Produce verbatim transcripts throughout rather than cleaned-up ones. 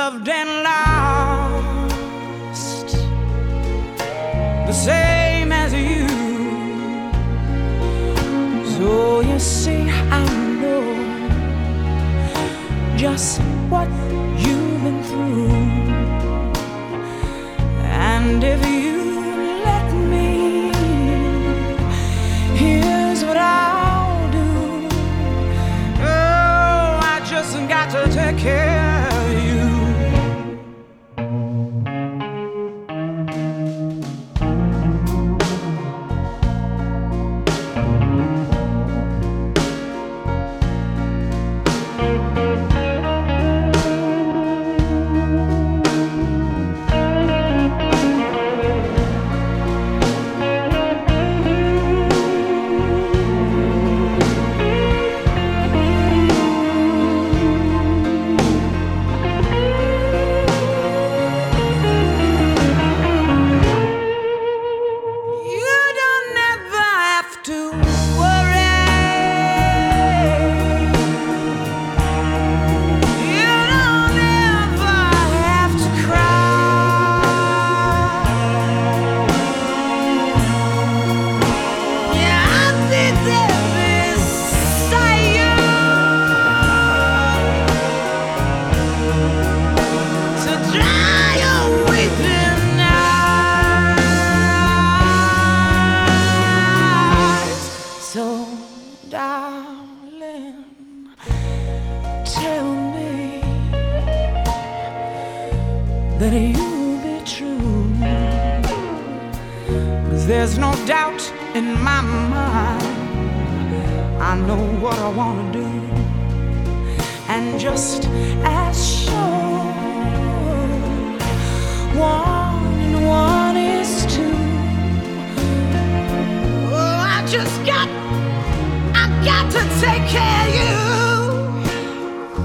loved and lost, the same as you. So you see, I know just what you've been through, and if you let me, here's what I'll do. Oh, I just got to take care of you. Darling, tell me that you'll be true, 'cause there's no doubt in my mind. I know what I want to do, and just as sure, one and one is two. Oh, I just got got to take care of you.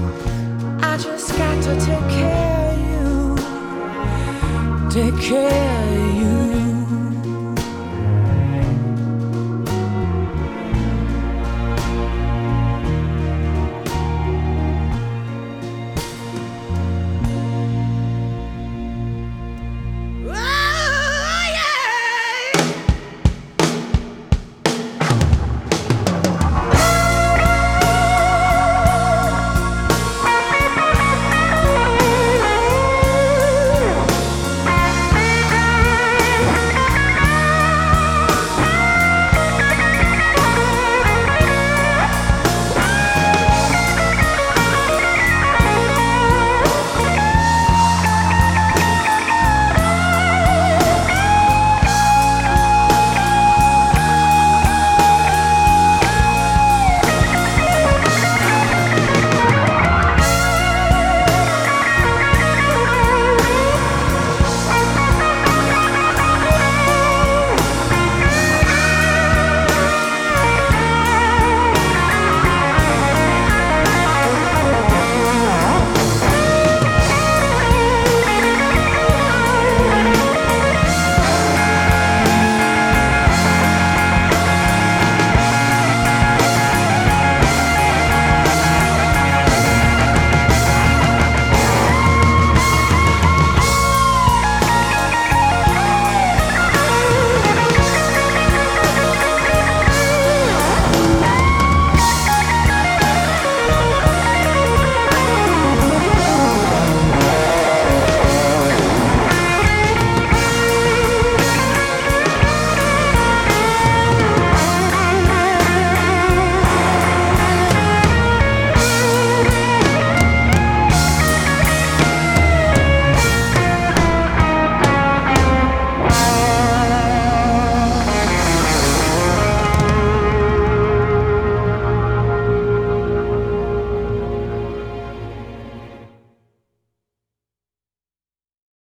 I just got to take care of you. Take care